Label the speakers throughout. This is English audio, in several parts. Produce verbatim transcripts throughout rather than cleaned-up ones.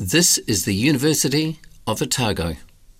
Speaker 1: This is the University of Otago.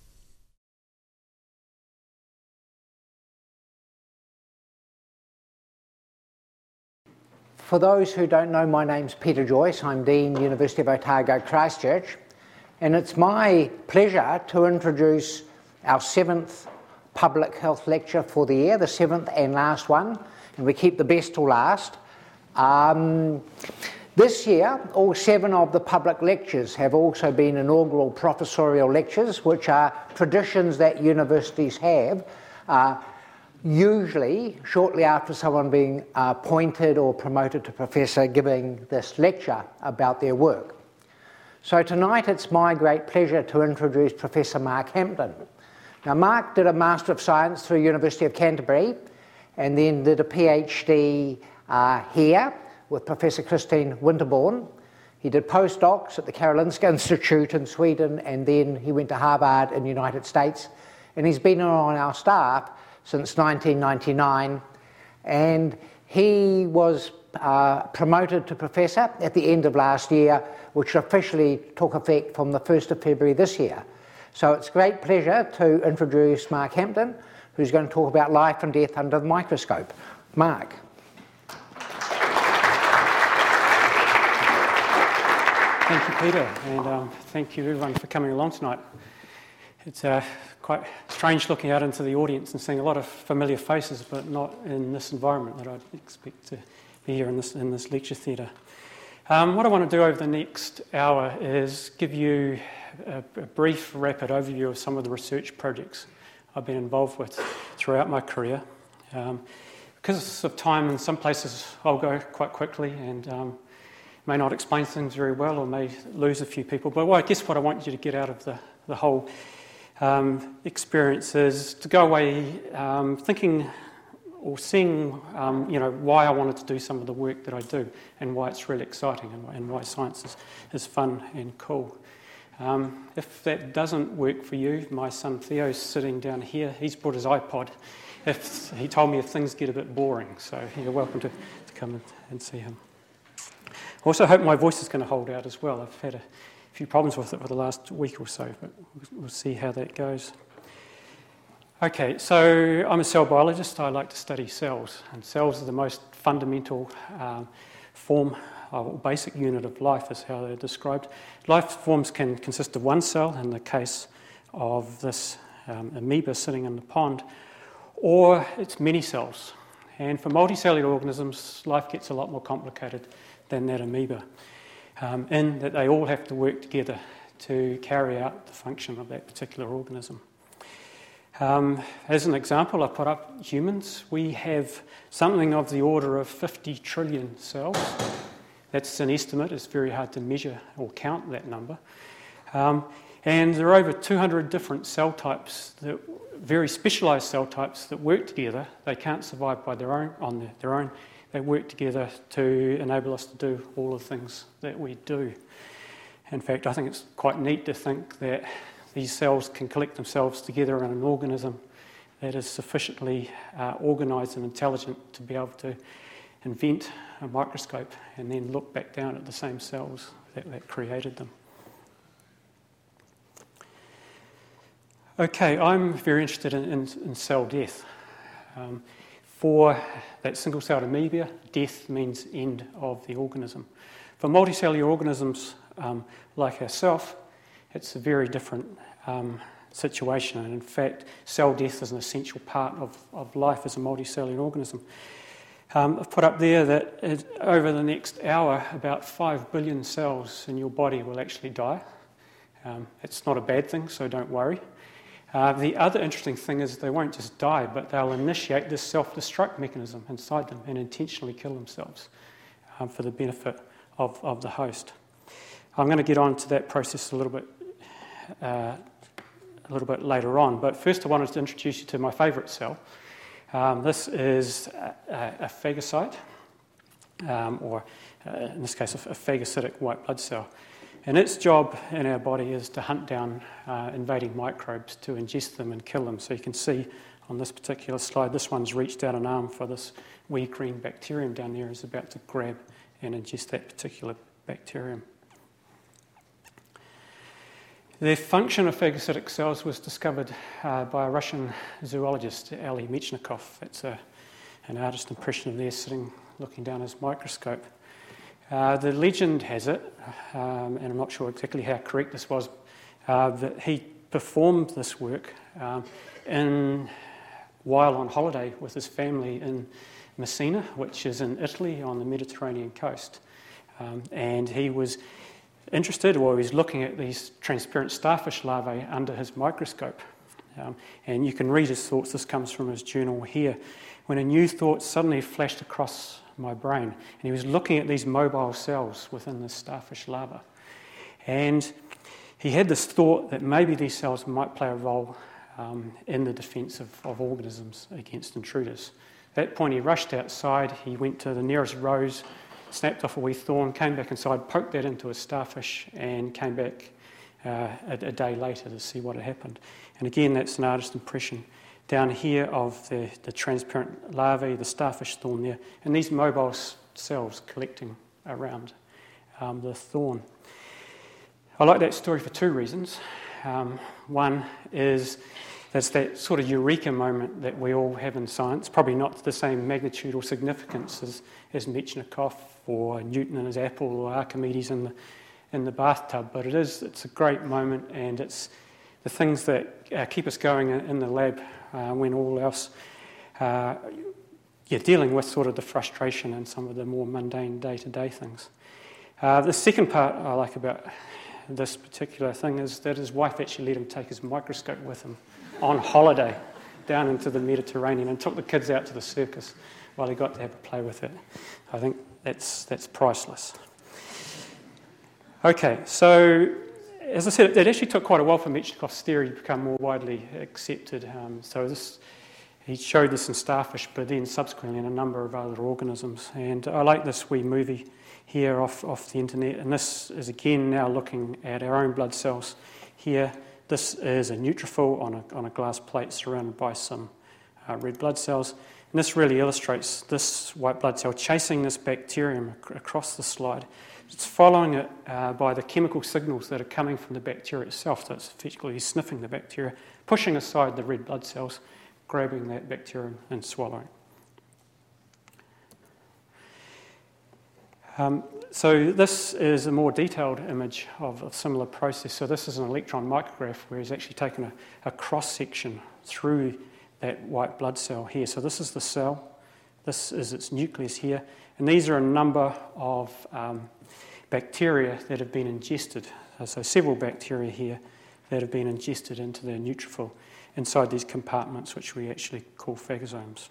Speaker 2: For those who don't know, my name's Peter Joyce. I'm Dean, University of Otago, Christchurch, and it's my pleasure to introduce our seventh public health lecture for the year, the seventh and last one, and we keep the best till last. Um, this year, all seven of the public lectures have also been inaugural professorial lectures, which are traditions that universities have, uh, usually shortly after someone being uh, appointed or promoted to professor, giving this lecture about their work. So tonight it's my great pleasure to introduce Professor Mark Hampton. Now, Mark did a Master of Science through University of Canterbury and then did a PhD uh, here with Professor Christine Winterborn. He did postdocs at the Karolinska Institute in Sweden, and then he went to Harvard in the United States, and he's been on our staff since nineteen ninety-nine, and he was uh, promoted to professor at the end of last year, which officially took effect from the first of February this year. So it's a great pleasure to introduce Mark Hampton, who's going to talk about life and death under the microscope. Mark.
Speaker 3: Thank you, Peter, and um, thank you everyone for coming along tonight. It's uh, quite strange looking out into the audience and seeing a lot of familiar faces, but not in this environment that I'd expect to be here in this, in this lecture theatre. Um, what I want to do over the next hour is give you a, a brief, rapid overview of some of the research projects I've been involved with throughout my career. Um, because of time, in some places I'll go quite quickly and um, may not explain things very well or may lose a few people. But well, I guess what I want you to get out of the, the whole um, experience is to go away um, thinking or seeing um, you know, why I wanted to do some of the work that I do and why it's really exciting and, and why science is, is fun and cool. Um, if that doesn't work for you, my son Theo's sitting down here. He's brought his iPod. If he told me if things get a bit boring, so you're welcome to, to come and, and see him. I also hope my voice is going to hold out as well. I've had a few problems with it for the last week or so, but we'll see how that goes. Okay, so I'm a cell biologist. I like to study cells, and cells are the most fundamental um, form or basic unit of life is how they're described. Life forms can consist of one cell, in the case of this um, amoeba sitting in the pond, or it's many cells. And for multicellular organisms, life gets a lot more complicated than that amoeba, um, in that they all have to work together to carry out the function of that particular organism. Um, as an example, I put up humans. We have something of the order of fifty trillion cells. That's an estimate. It's very hard to measure or count that number. Um, and there are over two hundred different cell types, that, very specialised cell types that work together. They can't survive by their own, on their, their own. They work together to enable us to do all the things that we do. In fact, I think it's quite neat to think that these cells can collect themselves together in an organism that is sufficiently uh, organised and intelligent to be able to invent a microscope and then look back down at the same cells that, that created them. Okay, I'm very interested in, in, in cell death. Um, For that single-celled amoeba, death means end of the organism. For multicellular organisms um, like ourselves, it's a very different um, situation. And in fact, cell death is an essential part of, of life as a multicellular organism. Um, I've put up there that it, over the next hour, about five billion cells in your body will actually die. Um, it's not a bad thing, so don't worry. Uh, the other interesting thing is they won't just die, but they'll initiate this self-destruct mechanism inside them and intentionally kill themselves um, for the benefit of, of the host. I'm going to get on to that process a little bit uh, a little bit later on, but first I wanted to introduce you to my favourite cell. Um, this is a, a, a phagocyte, um, or uh, in this case a, a phagocytic white blood cell. And its job in our body is to hunt down uh, invading microbes, to ingest them and kill them. So you can see on this particular slide, this one's reached out an arm for this wee green bacterium down there, is about to grab and ingest that particular bacterium. The function of phagocytic cells was discovered uh, by a Russian zoologist, Ali Mechnikov. It's a, an artist impression of there sitting looking down his microscope. Uh, the legend has it, um, and I'm not sure exactly how correct this was, uh, that he performed this work um, in, while on holiday with his family in Messina, which is in Italy on the Mediterranean coast. Um, and he was interested, or he was looking at these transparent starfish larvae under his microscope. Um, and you can read his thoughts. This comes from his journal here. When a new thought suddenly flashed across my brain, and he was looking at these mobile cells within this starfish larva. And he had this thought that maybe these cells might play a role um, in the defence of, of organisms against intruders. At that point, he rushed outside. He went to the nearest rose, snapped off a wee thorn, came back inside, poked that into a starfish, and came back uh, a, a day later to see what had happened. And again, that's an artist impression down here of the, the transparent larvae, the starfish thorn there, and these mobile s- cells collecting around um, the thorn. I like that story for two reasons. Um, one is there's that sort of eureka moment that we all have in science, probably not to the same magnitude or significance as, as Mechnikov or Newton and his apple or Archimedes in the, in the bathtub, but it is, it's a great moment, and it's the things that uh, keep us going in, in the lab uh, when all else, uh, you're dealing with sort of the frustration and some of the more mundane day-to-day things. Uh, the second part I like about this particular thing is that his wife actually let him take his microscope with him on holiday down into the Mediterranean and took the kids out to the circus while he got to have a play with it. I think that's that's priceless. Okay, so as I said, it actually took quite a while for Mechnikov's theory to become more widely accepted. Um, so this, he showed this in starfish, but then subsequently in a number of other organisms. And I like this wee movie here off, off the internet, and this is again now looking at our own blood cells here. This is a neutrophil on a, on a glass plate surrounded by some uh, red blood cells. And this really illustrates this white blood cell chasing this bacterium ac- across the slide. It's following it uh, by the chemical signals that are coming from the bacteria itself. So it's effectively sniffing the bacteria, pushing aside the red blood cells, grabbing that bacterium and swallowing. Um, so this is a more detailed image of a similar process. So this is an electron micrograph where he's actually taken a, a cross-section through that white blood cell here. So this is the cell, this is its nucleus here, and these are a number of um, bacteria that have been ingested. So several bacteria here that have been ingested into their neutrophil inside these compartments, which we actually call phagosomes.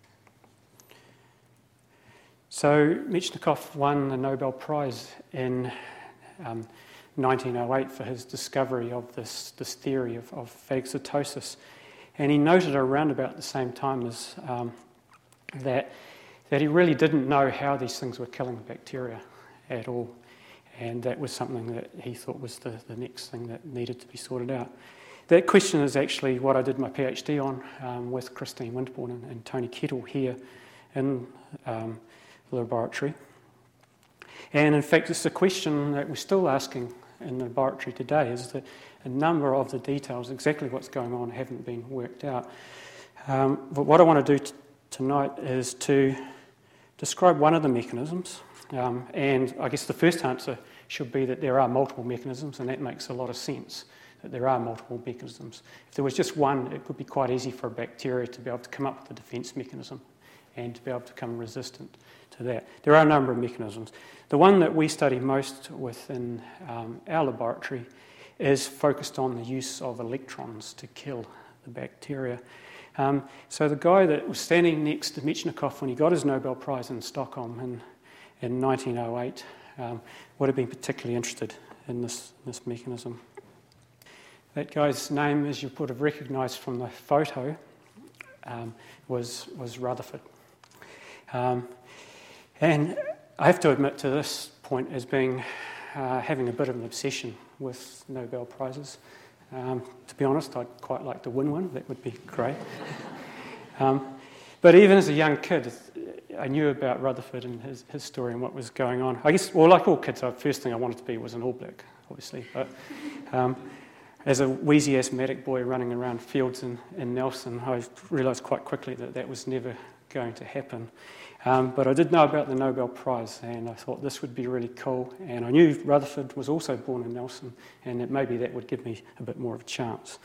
Speaker 3: So Mechnikov won the Nobel Prize in um, nineteen oh eight for his discovery of this, this theory of, of phagocytosis. And he noted around about the same time as um, that, that he really didn't know how these things were killing bacteria at all. And that was something that he thought was the, the next thing that needed to be sorted out. That question is actually what I did my PhD on um, with Christine Winterborn and, and Tony Kettle here in um, the laboratory. And in fact, it's a question that we're still asking in the laboratory today, is that a number of the details, exactly what's going on, haven't been worked out. Um, but what I want to do t- tonight is to describe one of the mechanisms. Um, and I guess the first answer should be that there are multiple mechanisms, and that makes a lot of sense, that there are multiple mechanisms. If there was just one, it would be quite easy for a bacteria to be able to come up with a defence mechanism and to be able to become resistant to that. There are a number of mechanisms. The one that we study most within um, our laboratory is focused on the use of electrons to kill the bacteria. Um, so the guy that was standing next to Mechnikov when he got his Nobel Prize in Stockholm in, in nineteen oh eight um, would have been particularly interested in this, this mechanism. That guy's name, as you would have recognised from the photo, um, was, was Rutherford. Um, and I have to admit to this point as being uh, having a bit of an obsession with Nobel Prizes. Um, to be honest, I'd quite like to win one. That would be great. um, but even as a young kid, I knew about Rutherford and his, his story and what was going on. I guess, well, like all kids, the first thing I wanted to be was an All Black, obviously. But um, as a wheezy asthmatic boy running around fields in, in Nelson, I realised quite quickly that that was never going to happen. Um, but I did know about the Nobel Prize, and I thought this would be really cool. And I knew Rutherford was also born in Nelson, and that maybe that would give me a bit more of a chance.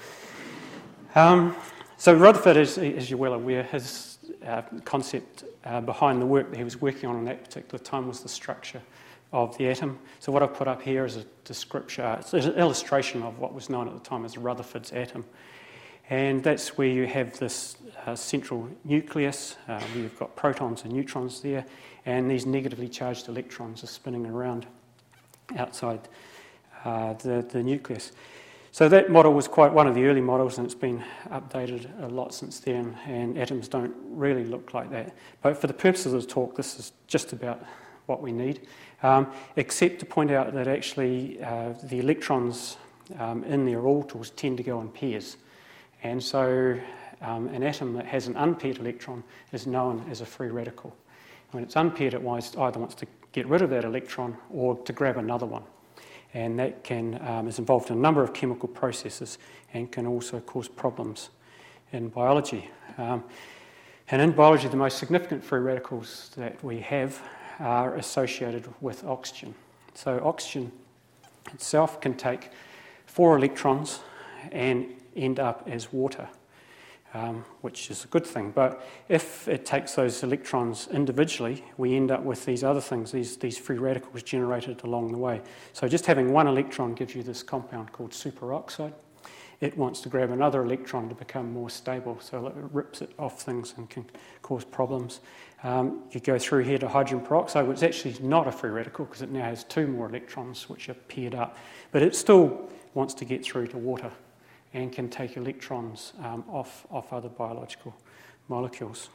Speaker 3: Um, so Rutherford, as, as you're well aware, his uh, concept uh, behind the work that he was working on at that particular time was the structure of the atom. So what I've put up here is a description, uh, it's an illustration of what was known at the time as Rutherford's atom. And that's where you have this uh, central nucleus, uh, where you've got protons and neutrons there, and these negatively charged electrons are spinning around outside uh, the, the nucleus. So that model was quite one of the early models, and it's been updated a lot since then, and atoms don't really look like that. But for the purposes of the talk, this is just about what we need, um, except to point out that actually uh, the electrons um, in their orbitals tend to go in pairs. And so um, an atom that has an unpaired electron is known as a free radical. When it's unpaired, it either wants to get rid of that electron or to grab another one. And that can, um, is involved in a number of chemical processes and can also cause problems in biology. Um, and in biology, the most significant free radicals that we have are associated with oxygen. So oxygen itself can take four electrons and end up as water, um, which is a good thing. But if it takes those electrons individually, we end up with these other things, these, these free radicals generated along the way. So just having one electron gives you this compound called superoxide. It wants to grab another electron to become more stable, so it rips it off things and can cause problems. Um, you go through here to hydrogen peroxide, which is actually not a free radical because it now has two more electrons which are paired up, but it still wants to get through to water and can take electrons um, off, off other biological molecules.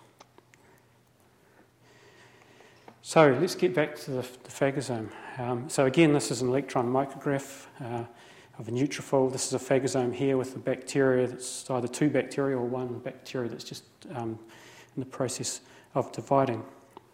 Speaker 3: So let's get back to the, the phagosome. Um, so again, this is an electron micrograph uh, of a neutrophil. This is a phagosome here with the bacteria that's either two bacteria or one bacteria that's just um, in the process of dividing.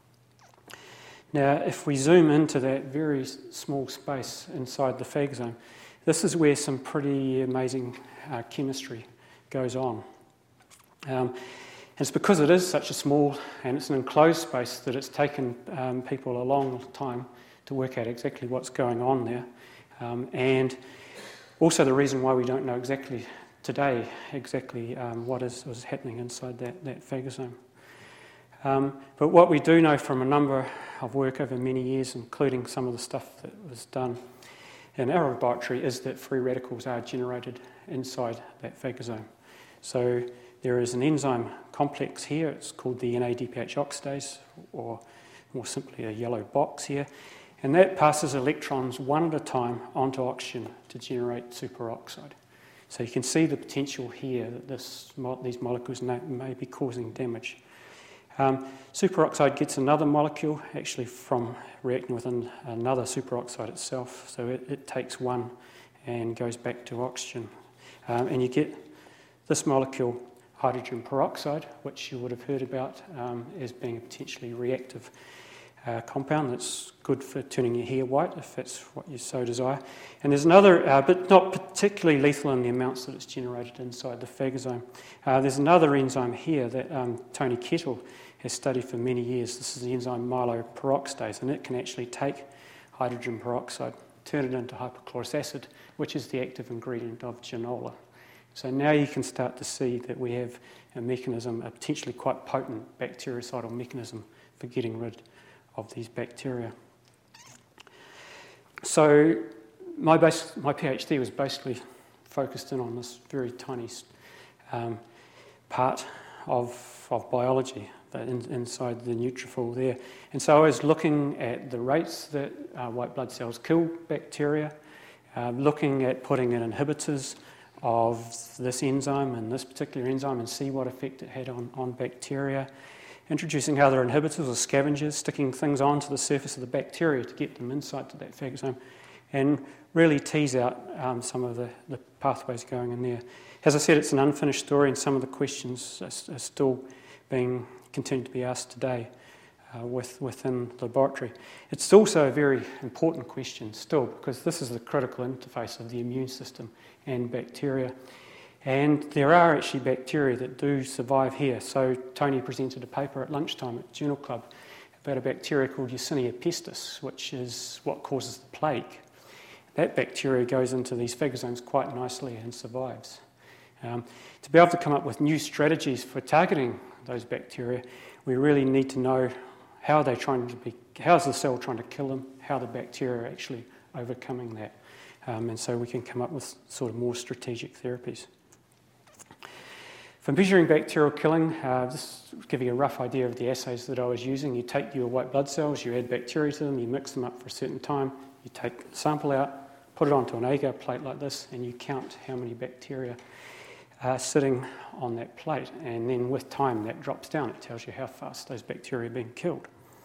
Speaker 3: Now, if we zoom into that very small space inside the phagosome, this is where some pretty amazing uh, chemistry goes on. Um, and it's because it is such a small and it's an enclosed space that it's taken um, people a long time to work out exactly what's going on there. Um, and also the reason why we don't know exactly today exactly um, what is, is happening inside that, that phagosome. Um, but what we do know from a number of work over many years, including some of the stuff that was done in our laboratory, is that free radicals are generated inside that phagosome. So there is an enzyme complex here, it's called the N A D P H oxidase, or more simply a yellow box here, and that passes electrons one at a time onto oxygen to generate superoxide. So you can see the potential here that this, these molecules may be causing damage. Um, superoxide gets another molecule actually from reacting with an, another superoxide itself, so it, it takes one and goes back to oxygen. Um, and you get this molecule, hydrogen peroxide, which you would have heard about um, as being a potentially reactive uh, compound that's good for turning your hair white if that's what you so desire. And there's another, uh, but not particularly lethal in the amounts that it's generated inside the phagosome. Uh, there's another enzyme here that um, Tony Kettle has studied for many years. This is the enzyme myeloperoxidase, and it can actually take hydrogen peroxide, turn it into hypochlorous acid, which is the active ingredient of Ginola. So now you can start to see that we have a mechanism, a potentially quite potent bactericidal mechanism for getting rid of these bacteria. So my, base, my PhD was basically focused in on this very tiny um, part of, of biology in, inside the neutrophil there. And so I was looking at the rates that uh, white blood cells kill bacteria, uh, looking at putting in inhibitors of this enzyme and this particular enzyme and see what effect it had on, on bacteria, introducing other inhibitors or scavengers, sticking things onto the surface of the bacteria to get them inside to that phagosome, and really tease out um, some of the, the pathways going in there. As I said, it's an unfinished story, and some of the questions are, are still being continued to be asked today. uh, with, within the laboratory. It's also a very important question still, because this is the critical interface of the immune system and bacteria. And there are actually bacteria that do survive here. So Tony presented a paper at lunchtime at Journal Club about a bacteria called Yersinia pestis, which is what causes the plague. That bacteria goes into these phagosomes quite nicely and survives. Um, to be able to come up with new strategies for targeting those bacteria, we really need to know how they're trying to be, how's the cell trying to kill them, how the bacteria are actually overcoming that. Um, and so we can come up with sort of more strategic therapies. For measuring bacterial killing, uh, just to give you a rough idea of the assays that I was using. You take your white blood cells, you add bacteria to them, you mix them up for a certain time, you take the sample out, put it onto an agar plate like this, and you count how many bacteria are sitting on that plate. And then with time, that drops down. It tells you how fast those bacteria are being killed.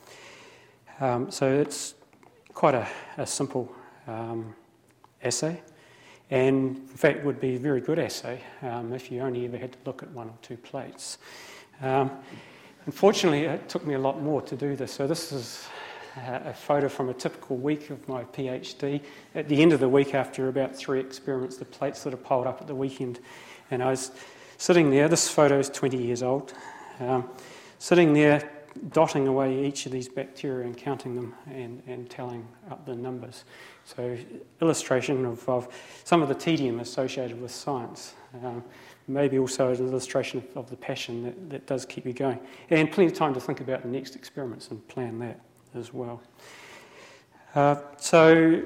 Speaker 3: Um, so it's quite a, a simple um, assay. And in fact would be a very good assay um, if you only ever had to look at one or two plates. Um, unfortunately, it took me a lot more to do this. So this is a photo from a typical week of my PhD. At the end of the week, after about three experiments, the plates that are piled up at the weekend, and I was sitting there. This photo is twenty years old. Um, sitting there, dotting away each of these bacteria and counting them and, and tallying up the numbers. So illustration of, of some of the tedium associated with science. Um, maybe also an illustration of, of the passion that, that does keep you going. And plenty of time to think about the next experiments and plan that as well. Uh, so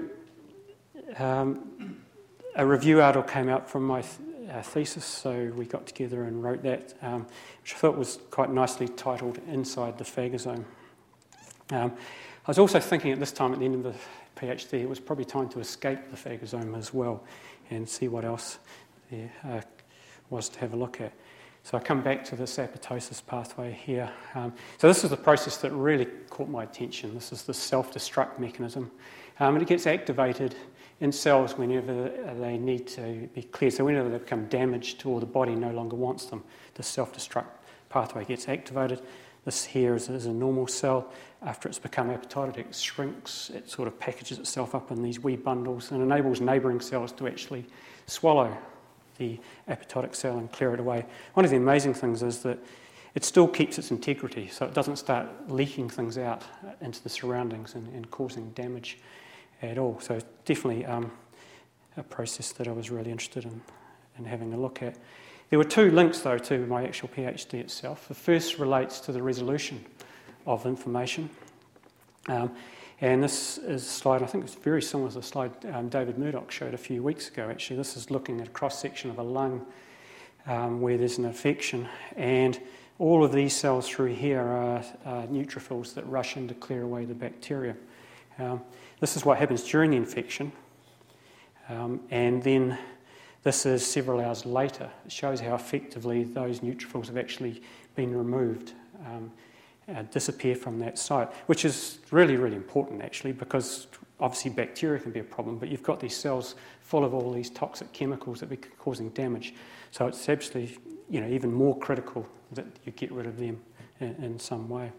Speaker 3: um, a review article came out from my th- uh, thesis, so we got together and wrote that, um, which I thought was quite nicely titled Inside the Phagosome. Um, I was also thinking at this time at the end of the PhD, it was probably time to escape the phagosome as well and see what else there uh, was to have a look at. So I come back to this apoptosis pathway here. Um, so this is the process that really caught my attention. This is the self-destruct mechanism. Um, and it gets activated in cells whenever they need to be cleared. So whenever they become damaged or the body no longer wants them, the self-destruct pathway gets activated. This here is, is a normal cell. After it's become apoptotic, it shrinks, it sort of packages itself up in these wee bundles and enables neighbouring cells to actually swallow the apoptotic cell and clear it away. One of the amazing things is that it still keeps its integrity, so it doesn't start leaking things out into the surroundings and, and causing damage at all. So definitely um, a process that I was really interested in, in having a look at. There were two links, though, to my actual PhD itself. The first relates to the resolution of information. Um, and this is a slide, I think it's very similar to the slide um, David Murdoch showed a few weeks ago, actually. This is looking at a cross-section of a lung um, where there's an infection. And all of these cells through here are uh, neutrophils that rush in to clear away the bacteria. Um, this is what happens during the infection. Um, and then this is several hours later. It shows how effectively those neutrophils have actually been removed, um, uh, disappear from that site, which is really, really important actually, because obviously bacteria can be a problem, but you've got these cells full of all these toxic chemicals that are causing damage. So it's absolutely, you know, even more critical that you get rid of them in, in some way.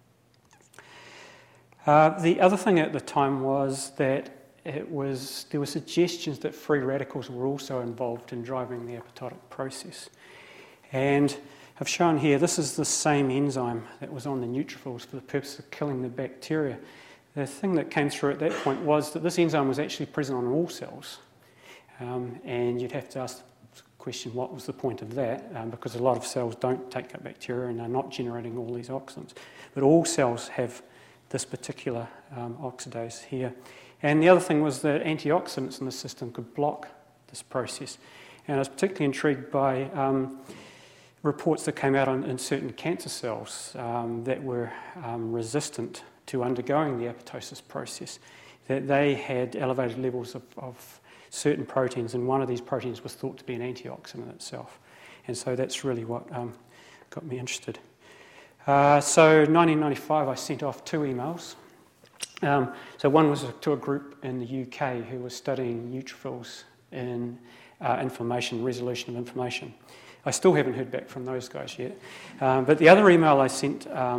Speaker 3: Uh, the other thing at the time was that It was, there were suggestions that free radicals were also involved in driving the apoptotic process. And I've shown here, this is the same enzyme that was on the neutrophils for the purpose of killing the bacteria. The thing that came through at that point was that this enzyme was actually present on all cells. Um, and you'd have to ask the question, what was the point of that? Um, because a lot of cells don't take up bacteria and are not generating all these oxidants. But all cells have this particular um, oxidase here. And the other thing was that antioxidants in the system could block this process. And I was particularly intrigued by um, reports that came out on, in certain cancer cells um, that were um, resistant to undergoing the apoptosis process, that they had elevated levels of, of certain proteins, and one of these proteins was thought to be an antioxidant itself. And so that's really what um, got me interested. Uh, so in nineteen ninety-five, I sent off two emails. Um, so one was to a group in the U K who was studying neutrophils in uh, inflammation, resolution of inflammation. I still haven't heard back from those guys yet. Um, but the other email I sent um,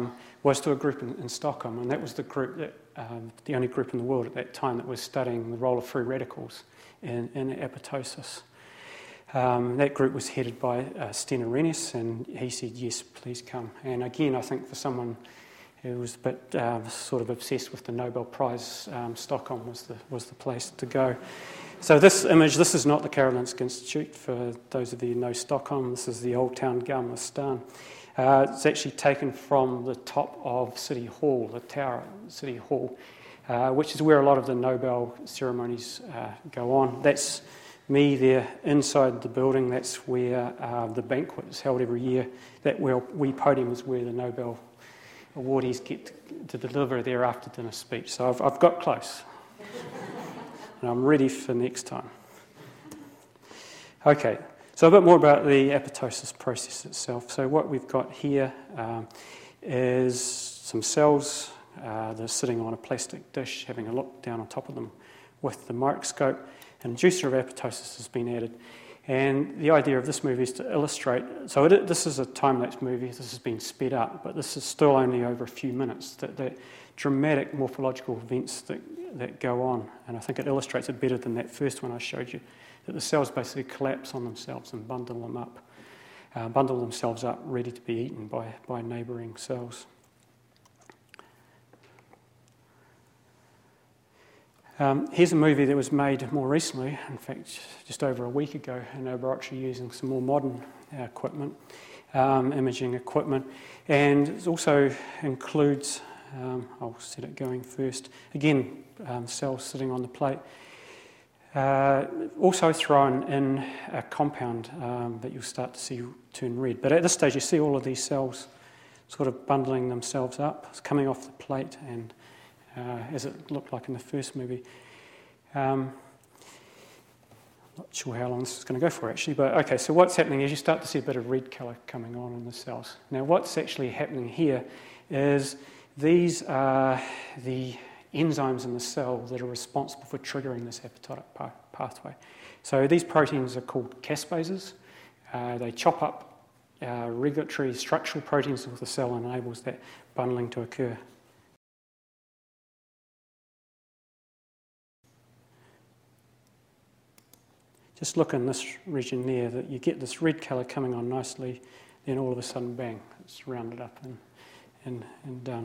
Speaker 3: was to a group in, in Stockholm, and that was the group that, um, the only group in the world at that time that was studying the role of free radicals in, in apoptosis. Um, that group was headed by uh, Sten Arrhenius, and he said, yes, please come. And again, I think for someone who was a bit uh, sort of obsessed with the Nobel Prize, um, Stockholm was the, was the place to go. So this image, this is not the Karolinska Institute, for those of you who know Stockholm. This is the Old Town Gamla Stan. Uh, it's actually taken from the top of City Hall, the tower at City Hall, uh, which is where a lot of the Nobel ceremonies uh, go on. That's me there inside the building. That's where uh, the banquet is held every year. That wee podium is where the Nobel awardees get to, to deliver their after dinner speech. So I've, I've got close. And I'm ready for next time. Okay. So a bit more about the apoptosis process itself. So what we've got here um, is some cells uh, that are sitting on a plastic dish, having a look down on top of them with the microscope. An inducer of apoptosis has been added. And the idea of this movie is to illustrate, so it, this is a time-lapse movie, this has been sped up, but this is still only over a few minutes, that, that dramatic morphological events that, that go on. And I think it illustrates it better than that first one I showed you, that the cells basically collapse on themselves and bundle them up, uh, bundle themselves up, ready to be eaten by, by neighbouring cells. Um, here's a movie that was made more recently, in fact, just over a week ago in our laboratory using some more modern uh, equipment, um, imaging equipment, and it also includes, um, I'll set it going first, again, um, cells sitting on the plate. Uh, also thrown in a compound um, that you'll start to see turn red. But at this stage, you see all of these cells sort of bundling themselves up, it's coming off the plate, and uh, as it looked like in the first movie. Um, not sure how long this is going to go for, actually, but okay, so what's happening is you start to see a bit of red colour coming on in the cells. Now, what's actually happening here is these are the enzymes in the cell that are responsible for triggering this apoptotic pa- pathway. So these proteins are called caspases. Uh, they chop up uh, regulatory structural proteins of the cell and enables that bundling to occur. Just look in this region there, that you get this red colour coming on nicely, then all of a sudden, bang, it's rounded up and, and, and done.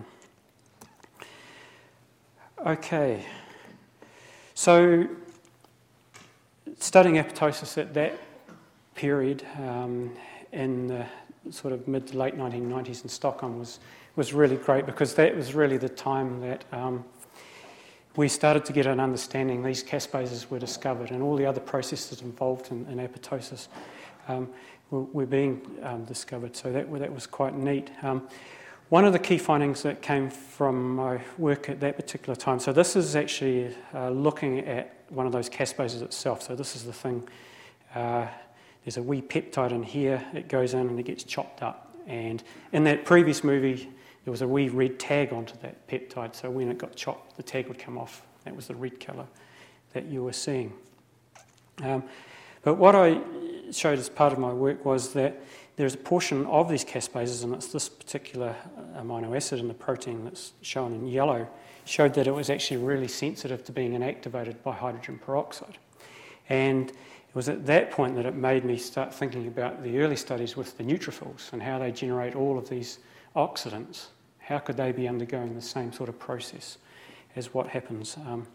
Speaker 3: Okay, so studying apoptosis at that period um, in the sort of mid to late nineteen nineties in Stockholm was, was really great, because that was really the time that um, we started to get an understanding. These caspases were discovered, and all the other processes involved in, in apoptosis um, were, were being um, discovered, so that, that was quite neat. Um, One of the key findings that came from my work at that particular time, so this is actually uh, looking at one of those caspases itself. So this is the thing, uh, there's a wee peptide in here, it goes in and it gets chopped up. And in that previous movie, there was a wee red tag onto that peptide, so when it got chopped, the tag would come off. That was the red colour that you were seeing. Um, but what I showed as part of my work was that there's a portion of these caspases, and it's this particular amino acid in the protein that's shown in yellow, showed that it was actually really sensitive to being inactivated by hydrogen peroxide. And it was at that point that it made me start thinking about the early studies with the neutrophils and how they generate all of these oxidants. How could they be undergoing the same sort of process as what happens um,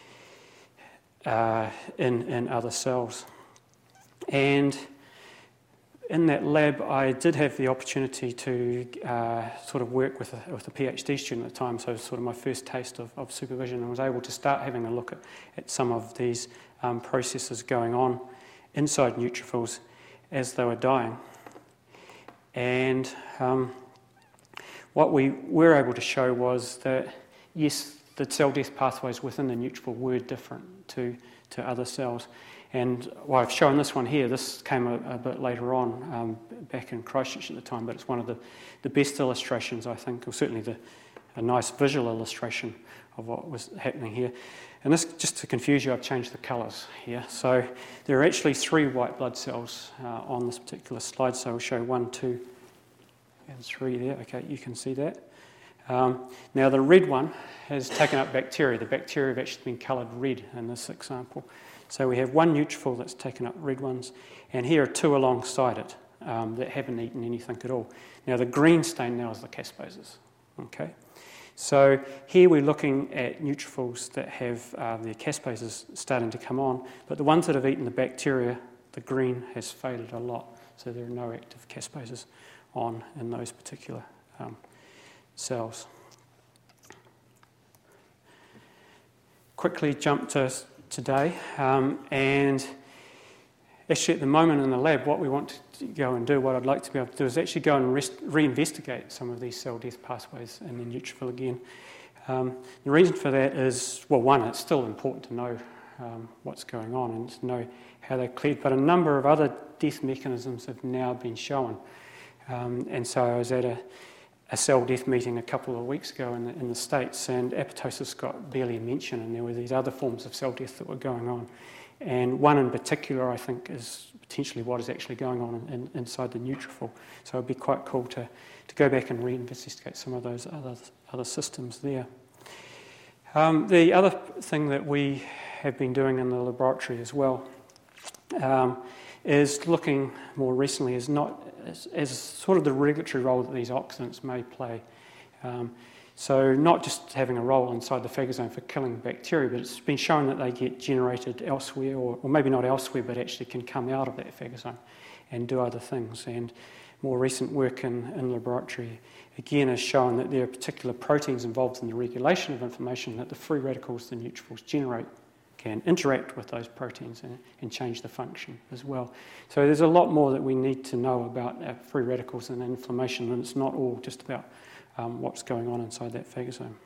Speaker 3: uh, in, in other cells? And in that lab, I did have the opportunity to uh, sort of work with a, with a PhD student at the time, so it was sort of my first taste of, of supervision, and was able to start having a look at, at some of these um, processes going on inside neutrophils as they were dying. And um, what we were able to show was that, yes, the cell death pathways within the neutrophil were different to, to other cells. And well, I've shown this one here. This came a, a bit later on, um, back in Christchurch at the time, but it's one of the, the best illustrations, I think, or certainly the, a nice visual illustration of what was happening here. And this, just to confuse you, I've changed the colours here. So there are actually three white blood cells uh, on this particular slide, so I'll show one, two, and three there. Okay, you can see that. Um, now the red one has taken up bacteria. The bacteria have actually been coloured red in this example. So we have one neutrophil that's taken up red ones, and here are two alongside it um, that haven't eaten anything at all. Now the green stain now is the casposes. Okay, so here we're looking at neutrophils that have uh, their casposes starting to come on, but the ones that have eaten the bacteria, the green has faded a lot, so there are no active casposes on in those particular um, cells. Quickly jump to today, um, and actually at the moment in the lab what we want to go and do, what I'd like to be able to do is actually go and rest, re-investigate some of these cell death pathways in the neutrophil again. Um, the reason for that is, well, one, it's still important to know um, what's going on and to know how they're cleared, but a number of other death mechanisms have now been shown. Um, and so I was at a, a cell death meeting a couple of weeks ago in the, in the States, and apoptosis got barely a mention, and there were these other forms of cell death that were going on. And one in particular, I think, is potentially what is actually going on in, inside the neutrophil. So it'd be quite cool to, to go back and re-investigate some of those other, other systems there. Um, the other thing that we have been doing in the laboratory as well um, is looking more recently is not as, as sort of the regulatory role that these oxidants may play. Um, so not just having a role inside the phagosome for killing bacteria, but it's been shown that they get generated elsewhere, or, or maybe not elsewhere, but actually can come out of that phagosome and do other things. And more recent work in, in laboratory again has shown that there are particular proteins involved in the regulation of inflammation that the free radicals the neutrophils generate can interact with those proteins and, and change the function as well. So there's a lot more that we need to know about uh, free radicals and inflammation, and it's not all just about um, what's going on inside that phagosome.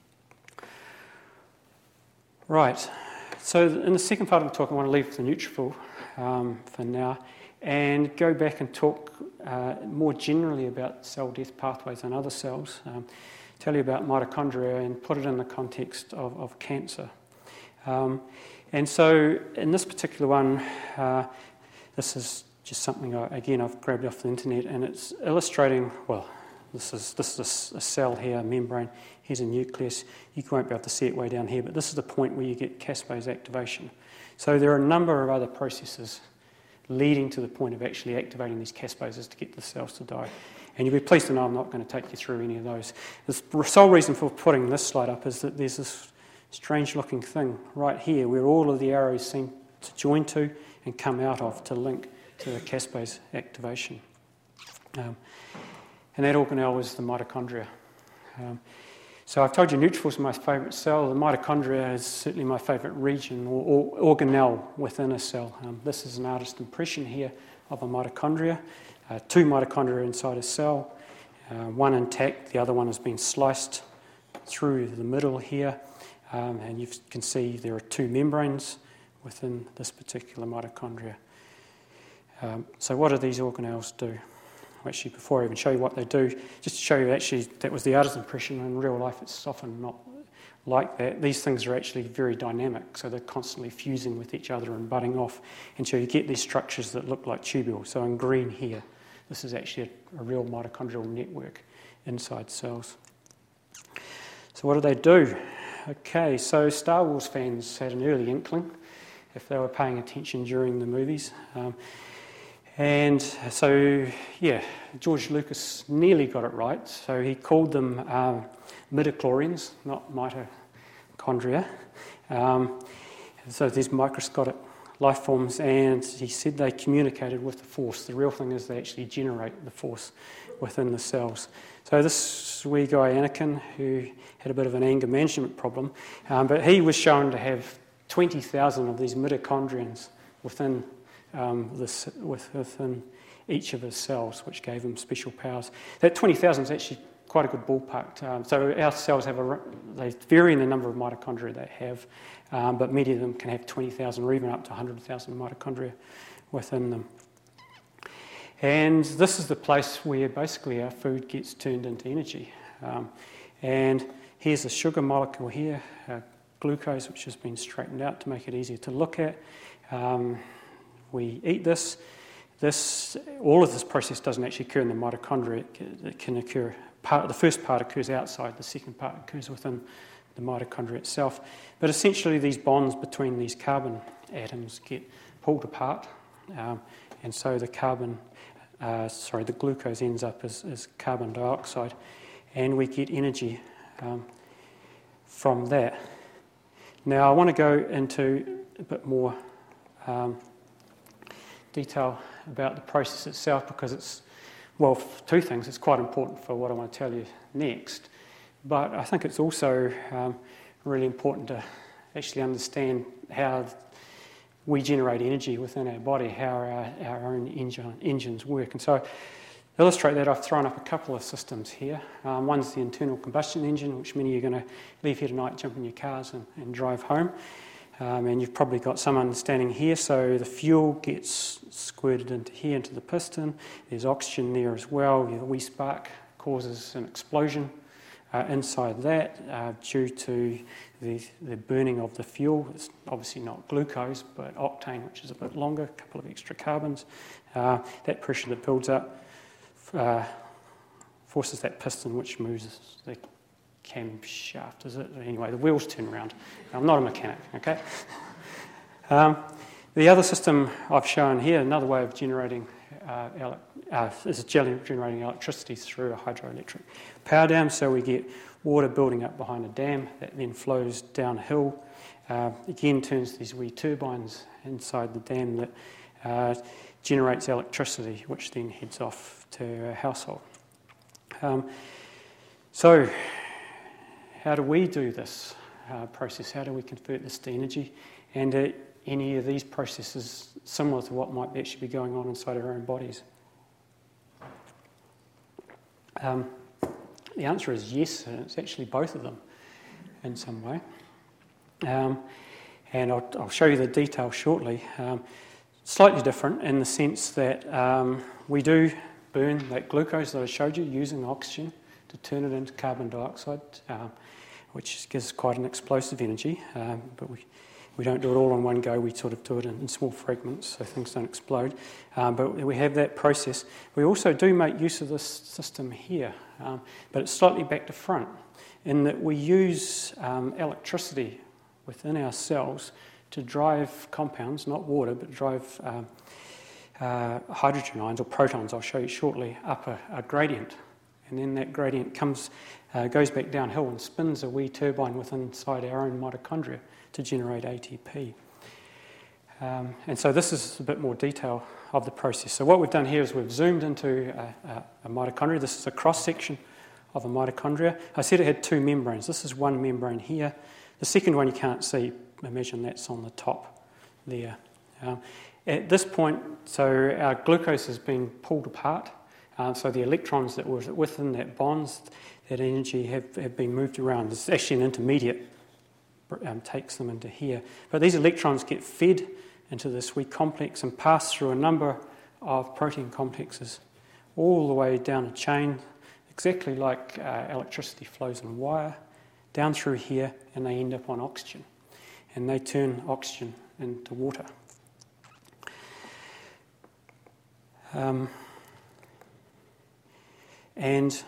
Speaker 3: Right, so in the second part of the talk I want to leave the neutrophil um, for now and go back and talk uh, more generally about cell death pathways in other cells, um, tell you about mitochondria and put it in the context of, of cancer. Um, and so in this particular one, uh, this is just something, I, again, I've grabbed off the internet, and it's illustrating, well, this is this is a, a cell here, a membrane, here's a nucleus. You won't be able to see it way down here, but this is the point where you get caspase activation. So there are a number of other processes leading to the point of actually activating these caspases to get the cells to die. And you'll be pleased to know I'm not going to take you through any of those. The sole reason for putting this slide up is that there's this strange looking thing right here where all of the arrows seem to join to and come out of to link to the caspase activation. Um, and that organelle is the mitochondria. Um, so I've told you neutrophils are my favourite cell. The mitochondria is certainly my favourite region or, or organelle within a cell. Um, this is an artist impression here of a mitochondria. Uh, two mitochondria inside a cell, uh, one intact, the other one has been sliced through the middle here. Um, and you can see there are two membranes within this particular mitochondria. Um, so what do these organelles do? Actually, before I even show you what they do, just to show you actually that was the artist's impression. In real life it's often not like that. These things are actually very dynamic, so they're constantly fusing with each other and budding off, and so you get these structures that look like tubules. So in green here, this is actually a, a real mitochondrial network inside cells. So what do they do? Okay, so Star Wars fans had an early inkling, if they were paying attention during the movies. Um, and so, yeah, George Lucas nearly got it right. So he called them um, midichlorians, not mitochondria. Um, so these microscopic life forms, and he said they communicated with the force. The real thing is they actually generate the force within the cells. So this wee guy, Anakin, who had a bit of an anger management problem, um, but he was shown to have twenty thousand of these mitochondrions within, um, this, within each of his cells, which gave him special powers. That twenty thousand is actually quite a good ballpark. Um, so our cells have a, they vary in the number of mitochondria they have, um, but many of them can have twenty thousand or even up to one hundred thousand mitochondria within them. And this is the place where basically our food gets turned into energy. Um, and here's a sugar molecule here, uh, glucose, which has been straightened out to make it easier to look at. Um, we eat this. This, all of this process doesn't actually occur in the mitochondria. It can occur part, the first part occurs outside, the second part occurs within the mitochondria itself. But essentially these bonds between these carbon atoms get pulled apart, um, and so the carbon, uh, sorry, the glucose ends up as, as carbon dioxide, and we get energy um, from that. Now I want to go into a bit more um, detail about the process itself, because it's, well, two things. It's quite important for what I want to tell you next, but I think it's also um, really important to actually understand how we generate energy within our body, how our, our own engine, engines work. And so to illustrate that, I've thrown up a couple of systems here. Um, one's the internal combustion engine, which many of you are going to leave here tonight, jump in your cars and, and drive home. Um, and you've probably got some understanding here. So the fuel gets squirted into here, into the piston. There's oxygen there as well. The wee spark causes an explosion uh, inside that uh, due to the, the burning of the fuel. It's obviously not glucose, but octane, which is a bit longer, a couple of extra carbons. Uh, that pressure that builds up uh, forces that piston, which moves the camshaft, is it? Anyway, the wheels turn around. I'm not a mechanic, okay? Um, the other system I've shown here, another way of generating uh, ele- uh, is generating electricity through a hydroelectric power dam. So we get water building up behind a dam that then flows downhill. Uh, again, turns these wee turbines inside the dam that uh, generates electricity, which then heads off to a household. Um, so, how do we do this uh, process? How do we convert this to energy? And are any of these processes similar to what might actually be going on inside our own bodies? Um, the answer is yes, and it's actually both of them in some way. Um, and I'll, I'll show you the detail shortly. Um, slightly different in the sense that um, we do burn that glucose that I showed you using oxygen to turn it into carbon dioxide, um, which gives quite an explosive energy, um, but we, we don't do it all in one go. We sort of do it in, in small fragments so things don't explode. Um, but we have that process. We also do make use of this system here, um, but it's slightly back to front in that we use um, electricity within our cells to drive compounds, not water, but drive um, uh, hydrogen ions or protons, I'll show you shortly, up a, a gradient. And then that gradient comes, uh, goes back downhill and spins a wee turbine within inside our own mitochondria to generate A T P. Um, and so this is a bit more detail of the process. So what we've done here is we've zoomed into a, a, a mitochondria. This is a cross-section of a mitochondria. I said it had two membranes. This is one membrane here. The second one you can't see. Imagine that's on the top there. Um, at this point, so our glucose has been pulled apart. Um, so the electrons that were within that bonds, that energy, have, have been moved around. There's actually an intermediate um, takes them into here. But these electrons get fed into this wee complex and pass through a number of protein complexes all the way down a chain, exactly like uh, electricity flows in a wire, down through here, and they end up on oxygen. And they turn oxygen into water. Um, and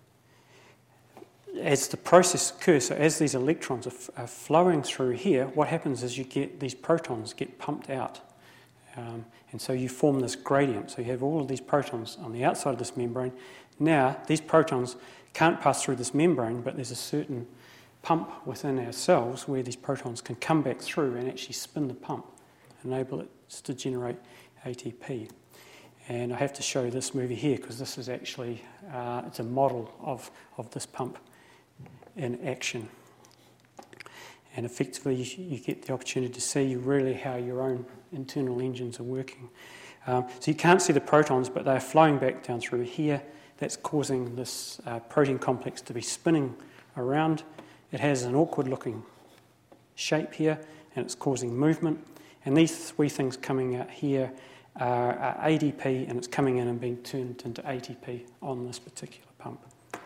Speaker 3: as the process occurs, so as these electrons are, f- are flowing through here, what happens is you get these protons get pumped out. Um, and so you form this gradient. So you have all of these protons on the outside of this membrane. Now, these protons can't pass through this membrane, but there's a certain pump within our cells where these protons can come back through and actually spin the pump, enable it to generate A T P. And I have to show this movie here because this is actually, uh, it's a model of, of this pump in action. And effectively you, you get the opportunity to see really how your own internal engines are working. Um, so you can't see the protons, but they're flowing back down through here. That's causing this uh, protein complex to be spinning around. It has an awkward looking shape here, and it's causing movement. And these three things coming out here are, are A D P, and it's coming in and being turned into A T P on this particular pump.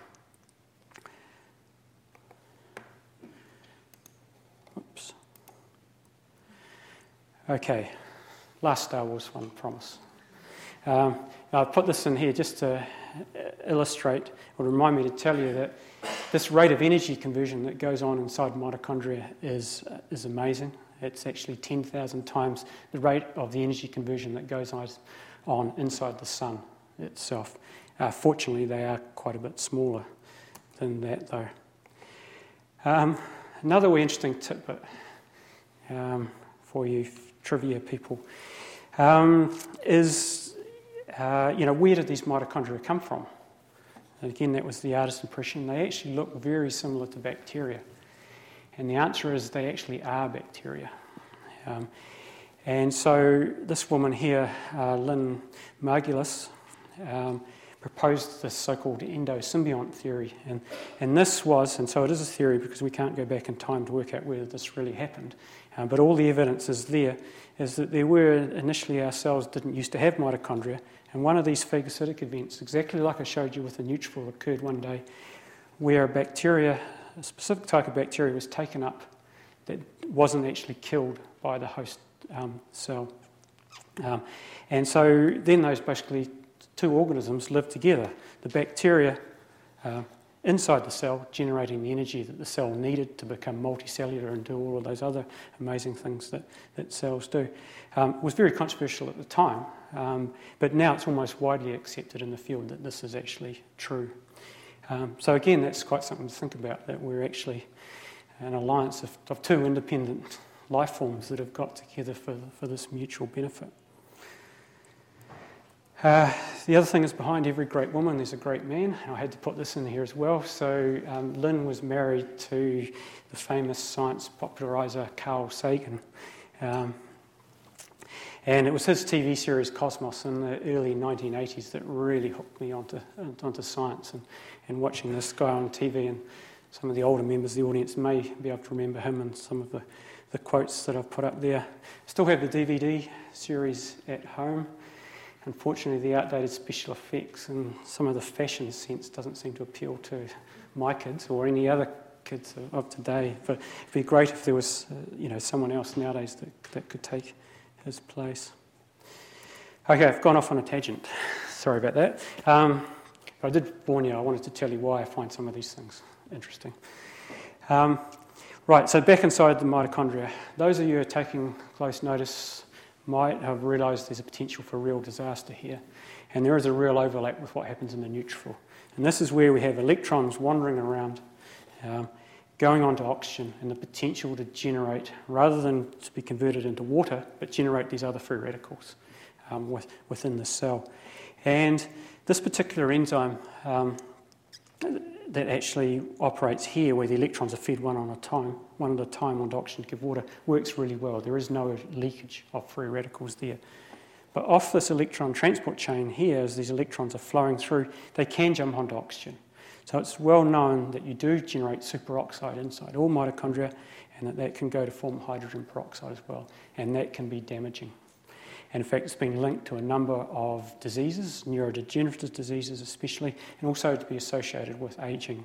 Speaker 3: Oops. Okay, last Star Wars one, promise. Um, I've put this in here just to illustrate or remind me to tell you that this rate of energy conversion that goes on inside mitochondria is, uh, is amazing. It's actually ten thousand times the rate of the energy conversion that goes on inside the sun itself. Uh, fortunately, they are quite a bit smaller than that, though. Um, another interesting tidbit um, for you trivia people um, is, uh, you know, where did these mitochondria come from? And again, that was the artist's impression. They actually look very similar to bacteria. And the answer is they actually are bacteria. Um, and so this woman here, uh, Lynn Margulis, um, proposed this so-called endosymbiont theory. And, and this was, and so it is a theory because we can't go back in time to work out whether this really happened, uh, but all the evidence is there, is that there were, initially our cells didn't used to have mitochondria, and one of these phagocytic events, exactly like I showed you with the neutrophil, occurred one day where a bacteria, a specific type of bacteria was taken up that wasn't actually killed by the host um, cell. Um, and so then those basically two organisms live together. The bacteria uh, inside the cell generating the energy that the cell needed to become multicellular and do all of those other amazing things that, that cells do. Um, it was very controversial at the time, um, but now it's almost widely accepted in the field that this is actually true. Um, so again, that's quite something to think about, that we're actually an alliance of, of two independent life forms that have got together for, for this mutual benefit. Uh, the other thing is, behind every great woman there's a great man. I had to put this in here as well. So um, Lynn was married to the famous science populariser Carl Sagan. Um, and it was his T V series Cosmos in the early nineteen eighties that really hooked me onto, onto science, and, and watching this guy on T V. And some of the older members of the audience may be able to remember him and some of the, the quotes that I've put up there. Still have the D V D series at home. Unfortunately, the outdated special effects and some of the fashion sense doesn't seem to appeal to my kids or any other kids of today. But it'd be great if there was, uh, you know, someone else nowadays that, that could take his place. Okay, I've gone off on a tangent. Sorry about that. Um, but I did warn you, I wanted to tell you why I find some of these things interesting. Um, right, so back inside the mitochondria. Those of you who are taking close notice might have realised there's a potential for real disaster here. And there is a real overlap with what happens in the neutrophil. And this is where we have electrons wandering around, um, going on to oxygen, and the potential to generate, rather than to be converted into water, but generate these other free radicals um, with, within the cell. And this particular enzyme um, that actually operates here, where the electrons are fed one on a time, one at a time onto oxygen to give water, works really well. There is no leakage of free radicals there. But off this electron transport chain here, as these electrons are flowing through, they can jump onto oxygen. So it's well known that you do generate superoxide inside all mitochondria, and that that can go to form hydrogen peroxide as well, and that can be damaging. And in fact, it's been linked to a number of diseases, neurodegenerative diseases especially, and also to be associated with ageing.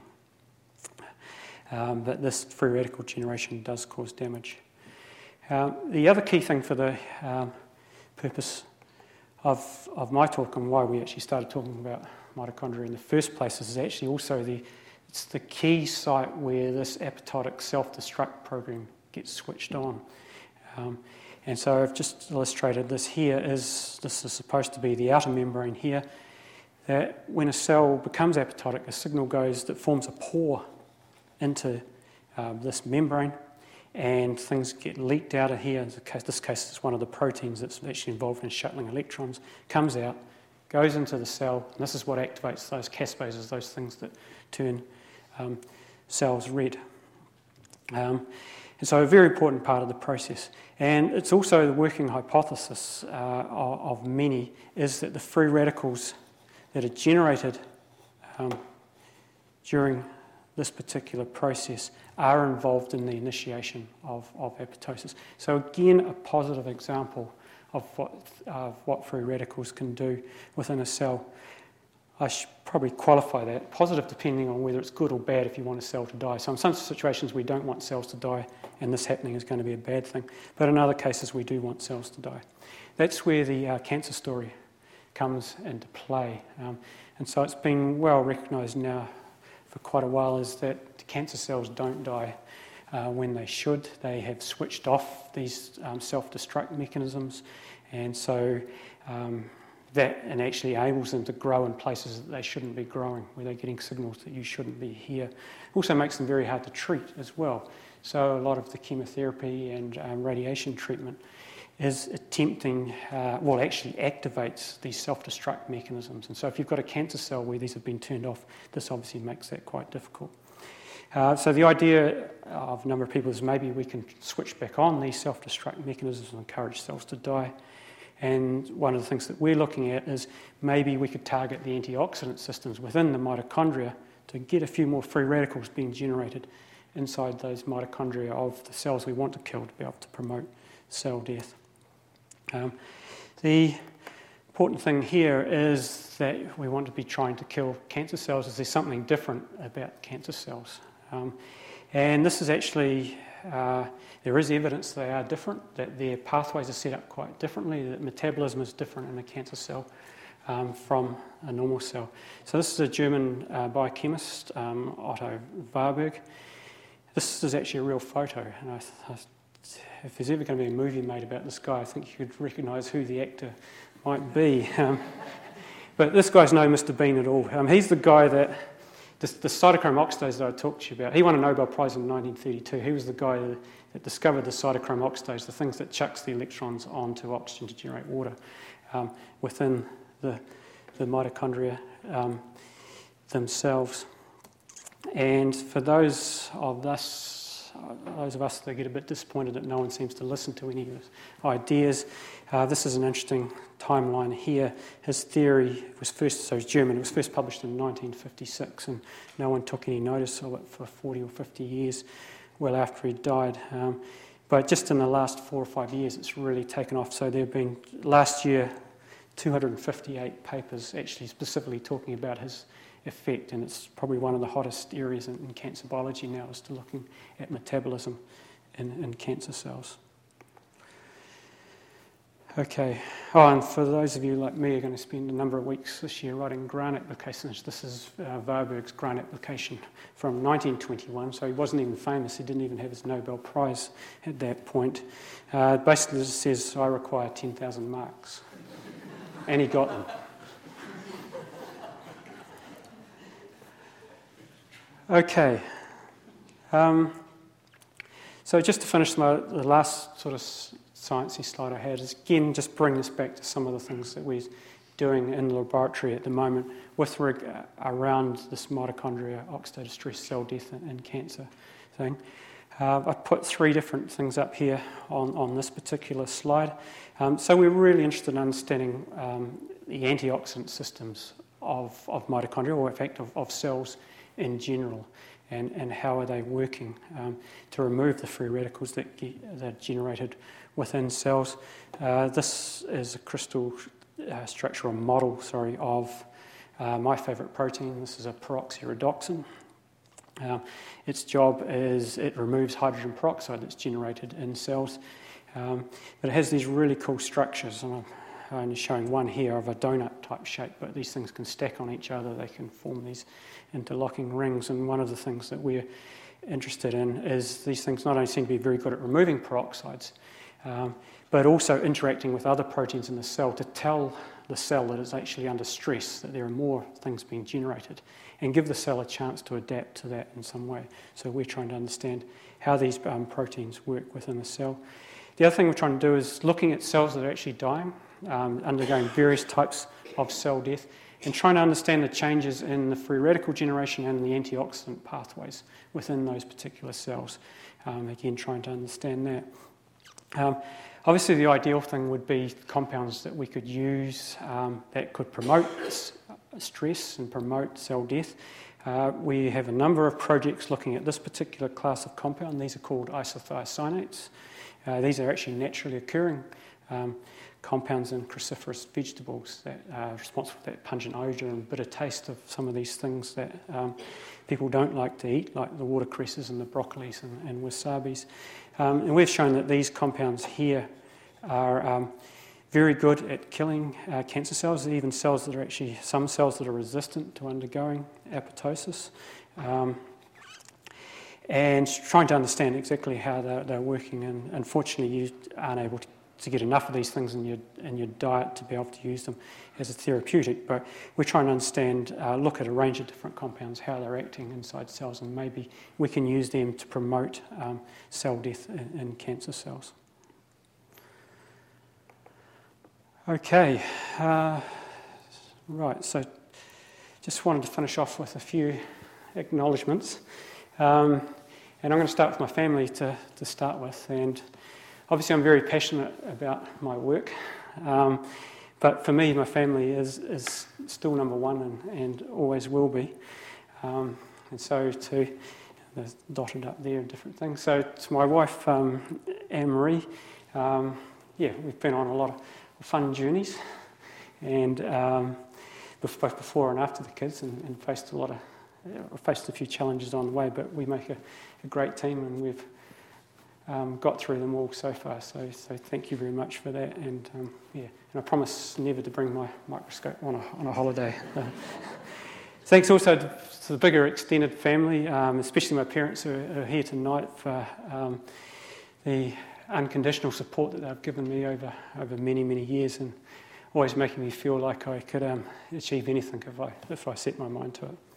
Speaker 3: Um, but this free radical generation does cause damage. Uh, the other key thing for the um, purpose of, of my talk, and why we actually started talking about mitochondria in the first place, is actually also the, it's the key site where this apoptotic self-destruct program gets switched on. Um, And so I've just illustrated this here. Is this is supposed to be the outer membrane here, that when a cell becomes apoptotic, a signal goes that forms a pore into uh, this membrane, and things get leaked out of here. In this case, it's one of the proteins that's actually involved in shuttling electrons, comes out, goes into the cell, and this is what activates those caspases, those things that turn um, cells red. Um, And so a very important part of the process. And it's also the working hypothesis uh, of, of many is that the free radicals that are generated um, during this particular process are involved in the initiation of, of apoptosis. So again, a positive example of what, uh, what free radicals can do within a cell. I should probably qualify that. Positive depending on whether it's good or bad if you want a cell to die. So in some situations we don't want cells to die, and this happening is going to be a bad thing. But in other cases we do want cells to die. That's where the uh, cancer story comes into play. Um, and so it's been well recognised now for quite a while is that cancer cells don't die uh, when they should. They have switched off these um, self-destruct mechanisms, and so um, that and actually enables them to grow in places that they shouldn't be growing, where they're getting signals that you shouldn't be here. Also makes them very hard to treat as well. So a lot of the chemotherapy and um, radiation treatment is attempting, uh, well, actually activates these self-destruct mechanisms. And so if you've got a cancer cell where these have been turned off, this obviously makes that quite difficult. Uh, so the idea of a number of people is maybe we can switch back on these self-destruct mechanisms and encourage cells to die. And one of the things that we're looking at is maybe we could target the antioxidant systems within the mitochondria to get a few more free radicals being generated inside those mitochondria of the cells we want to kill to be able to promote cell death. Um, the important thing here is that we want to be trying to kill cancer cells. Is there's something different about cancer cells? Um, and this is actually, uh, there is evidence they are different, that their pathways are set up quite differently, that metabolism is different in a cancer cell um, from a normal cell. So this is a German uh, biochemist, um, Otto Warburg. This is actually a real photo, and I, I, if there's ever going to be a movie made about this guy, I think you could recognise who the actor might be. Um, but this guy's no Mister Bean at all. Um, he's the guy that, the, the cytochrome oxidase that I talked to you about, he won a Nobel Prize in nineteen thirty-two. He was the guy that, that discovered the cytochrome oxidase, the things that chucks the electrons onto oxygen to generate water um, within the, the mitochondria um, themselves. And for those of us, those of us that get a bit disappointed that no one seems to listen to any of his ideas, uh, this is an interesting timeline here. His theory was first, so it's German, it was first published in nineteen fifty-six, and no one took any notice of it for forty or fifty years, well after he died. Um, but just in the last four or five years, it's really taken off. So there have been, last year, two hundred fifty-eight papers actually specifically talking about his effect, and it's probably one of the hottest areas in, in cancer biology now, is to looking at metabolism in, in cancer cells. Okay, oh, and for those of you like me who are going to spend a number of weeks this year writing grant applications, this is uh, Warburg's grant application from nineteen twenty-one, so he wasn't even famous, he didn't even have his Nobel Prize at that point. Uh, basically it says, I require ten thousand marks, and he got them. Okay, um, so just to finish my, the last sort of sciencey slide I had is again just bring this back to some of the things that we're doing in the laboratory at the moment with reg- around this mitochondria oxidative stress cell death and, and cancer thing. Uh, I've put three different things up here on, on this particular slide. Um, so we're really interested in understanding um, the antioxidant systems of, of mitochondria, or in fact of, of cells in general, and, and how are they working um, to remove the free radicals that, get, that are generated within cells. Uh, this is a crystal uh, structural model, sorry, of uh, my favourite protein. This is a peroxyredoxin. Um, its job is it removes hydrogen peroxide that's generated in cells, um, but it has these really cool structures. And I'm only showing one here of a donut type shape, but these things can stack on each other. They can form these interlocking rings, and one of the things that we're interested in is these things not only seem to be very good at removing peroxides, um, but also interacting with other proteins in the cell to tell the cell that it's actually under stress, that there are more things being generated, and give the cell a chance to adapt to that in some way. So we're trying to understand how these um, proteins work within the cell. The other thing we're trying to do is looking at cells that are actually dying, um, undergoing various types of cell death, and trying to understand the changes in the free radical generation and the antioxidant pathways within those particular cells. Um, again, trying to understand that. Um, obviously, the ideal thing would be compounds that we could use um, that could promote s- stress and promote cell death. Uh, we have a number of projects looking at this particular class of compound. These are called isothiocyanates. Uh, these are actually naturally occurring um, compounds in cruciferous vegetables that are responsible for that pungent odour and bitter taste of some of these things that um, people don't like to eat, like the watercresses and the broccolis and, and wasabis. Um, and we've shown that these compounds here are um, very good at killing uh, cancer cells, even cells that are actually, some cells that are resistant to undergoing apoptosis. Um, and trying to understand exactly how they're, they're working, and unfortunately you aren't able to, to get enough of these things in your in your diet to be able to use them as a therapeutic, but we're trying to understand, uh, look at a range of different compounds, how they're acting inside cells, and maybe we can use them to promote um, cell death in, in cancer cells. Okay, uh, right, so just wanted to finish off with a few acknowledgements. Um, and I'm going to start with my family to, to start with. And obviously I'm very passionate about my work. Um, but for me, my family is, is still number one and, and always will be. Um, and so to, there's dotted up there different things. So to my wife, um, Anne-Marie, um, yeah, we've been on a lot of fun journeys. And um, both before and after the kids, and, and faced a lot of I faced a few challenges on the way, but we make a, a great team, and we've um, got through them all so far. So, so thank you very much for that. And um, yeah, and I promise never to bring my microscope on a on a holiday. Uh, thanks also to, to the bigger extended family, um, especially my parents who are, are here tonight, for um, the unconditional support that they've given me over over many many years, and always making me feel like I could um, achieve anything if I if I set my mind to it.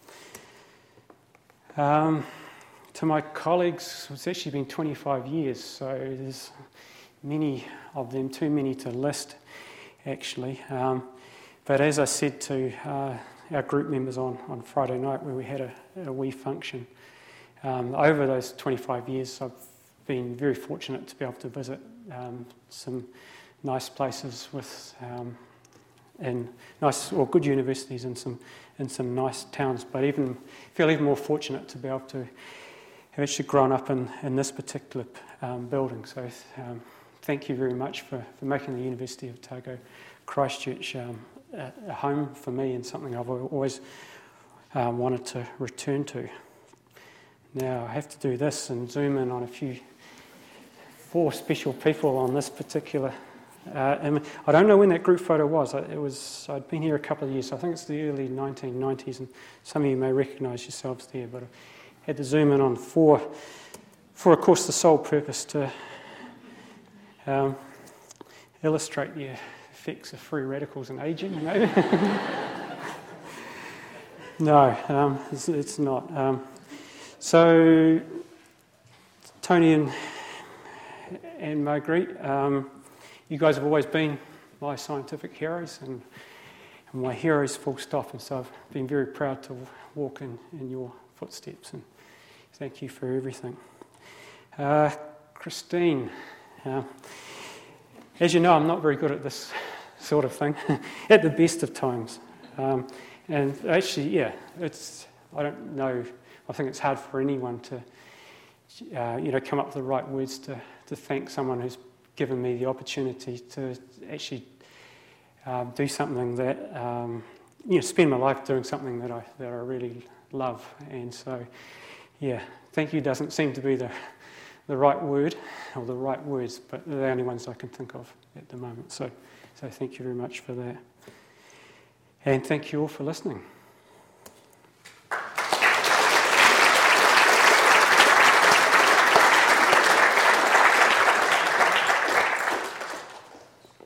Speaker 3: Um, to my colleagues, it's actually been twenty-five years, so there's many of them, too many to list, actually. Um, but as I said to uh, our group members on, on Friday night, where we had a, a wee function, um, over those twenty-five years, I've been very fortunate to be able to visit um, some nice places with um, and nice or good universities and some in some nice towns, but even feel even more fortunate to be able to have actually grown up in, in this particular um, building. So um, thank you very much for, for making the University of Otago Christchurch um, a, a home for me, and something I've always um, wanted to return to. Now I have to do this and zoom in on a few, four special people on this particular Uh, and I don't know when that group photo was. It was I'd been here a couple of years, so I think it's the early nineteen nineties, and some of you may recognise yourselves there, but I had to zoom in on four, for of course the sole purpose to um, illustrate the effects of free radicals and ageing, maybe. No, um, it's, it's not. Um, so Tony and, and Marguerite, um, you guys have always been my scientific heroes, and, and my heroes full stop, and so I've been very proud to walk in, in your footsteps, and thank you for everything. Uh, Christine, uh, as you know, I'm not very good at this sort of thing, at the best of times. Um, and actually, yeah, it's, I don't know, I think it's hard for anyone to, uh, you know, come up with the right words to, to thank someone who's given me the opportunity to actually um, do something that, um, you know, spend my life doing something that I that I really love. And so, yeah, thank you doesn't seem to be the the right word or the right words, but they're the only ones I can think of at the moment. So, so thank you very much for that, and thank you all for listening.